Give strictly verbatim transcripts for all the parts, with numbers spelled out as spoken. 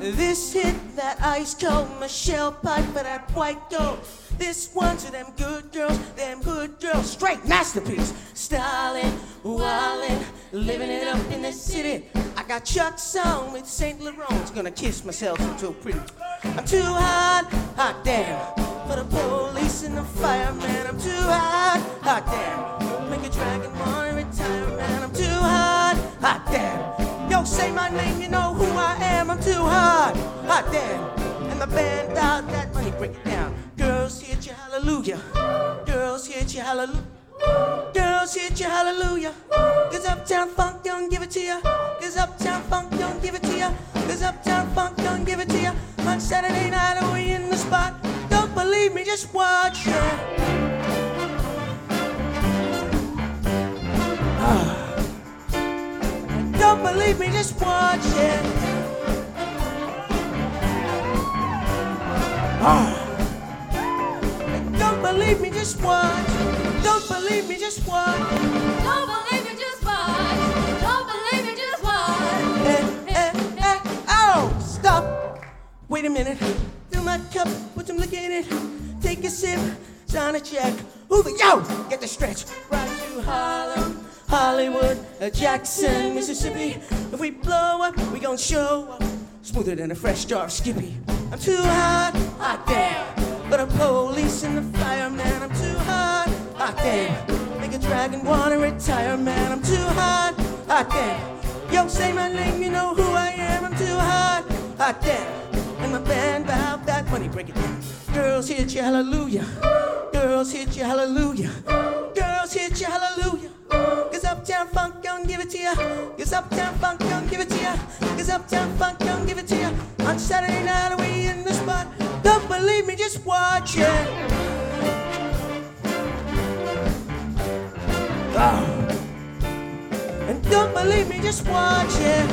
This hit that ice cold Michelle pipe for that white gold. This one to them good girls, them good girls, straight masterpiece. Stylin', wildin', living it up in the city. I got Chuck's on with Saint Laurent's, gonna kiss myself, I'm so pretty. I'm too hot, hot damn, for the police and the fireman. I'm too hot, hot damn, make a dragon wanna retire, man. I'm too hot, hot damn. Yo, say my name, you know who I am. I'm too hot, hot damn. And the band out that money, break it down. Girls hit you hallelujah. Girls hit you hallelujah. Girls hit you hallelujah. Cause Uptown Funk don't give it to you. Cause Uptown Funk don't give it to you. Cause Uptown Funk don't give it to you. On Saturday night we in the spot. Don't believe me, just watch it. Ah. Don't believe me, just watch it. Ah. Don't believe me, just watch. Don't believe me, just watch. Don't believe me, just watch. Don't believe me, just watch. Eh, eh, eh, oh, stop. Wait a minute. Fill my cup, put some liquor in it. Take a sip, sign a check. Hoover, yo, get the stretch. Right to Harlem, Hollywood, uh, Jackson, Mississippi. If we blow up, we gon' show up. Smoother than a fresh jar of Skippy. I'm too hot, hot damn. For the police and the fireman, I'm too hot, hot damn. Make a dragon wanna retire, man. I'm too hot, hot damn. Yo, say my name, you know who I am. I'm too hot, hot damn. And my band bout that money, break it down. Girls hit you hallelujah. Girls hit you hallelujah. Girls hit you hallelujah. Cause Uptown Funk don't give it to ya. Cause Uptown Funk don't give it to ya. Cause Uptown Funk don't give it to ya. On Saturday night we in the spot. Don't believe me, just watch it. Oh. And don't believe me, just watch it.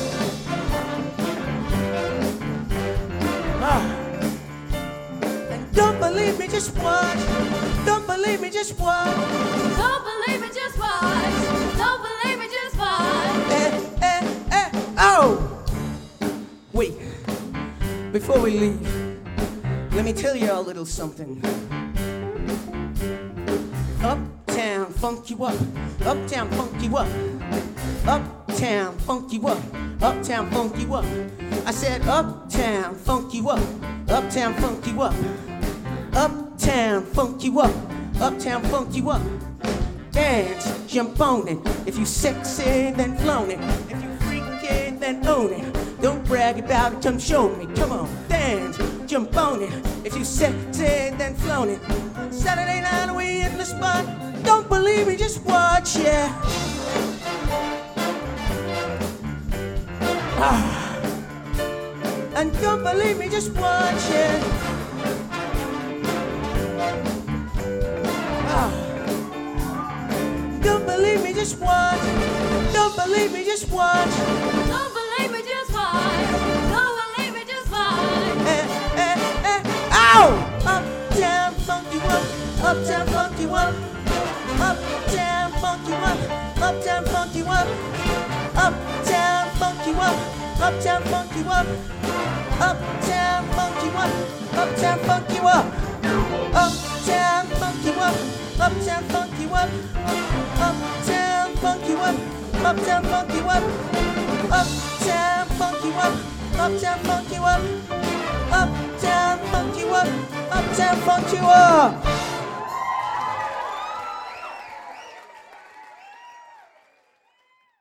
Oh. And don't believe me, just watch. Don't believe me, just watch. Don't believe me, just watch. Don't believe me, just watch. Eh, eh, eh, oh. Wait, before we leave, let me tell you a little something. Uptown funk you up, uptown funk you up, uptown funk you up, uptown funk you up. I said uptown funk you up, uptown funk you up, uptown funk you up, uptown funk you up. Dance, jump on it. If you sexy, then flown it. If you freaky, then own it. Don't brag about it, come show me. Come on, dance, jump on it. If you sexy, then flown it. Saturday night we in the spot. Don't believe me, just watch, yeah. Ah. And don't believe me, just watch, yeah. Ah. Don't believe me, just watch. Don't believe me, just watch. Don't believe me, just watch. Don't believe me, just watch. Eh, eh, eh, ow! Uptown funk you up, uptown funk you up, uptown funk you up, uptown funk you up, uptown funk you up, uptown funk you up, uptown funk you up, uptown funk you up, uptown funk you up, uptown funk you up, uptown funk you up, uptown funk you up, uptown funk you up, uptown funk you up, uptown funk you up, uptown funk you up.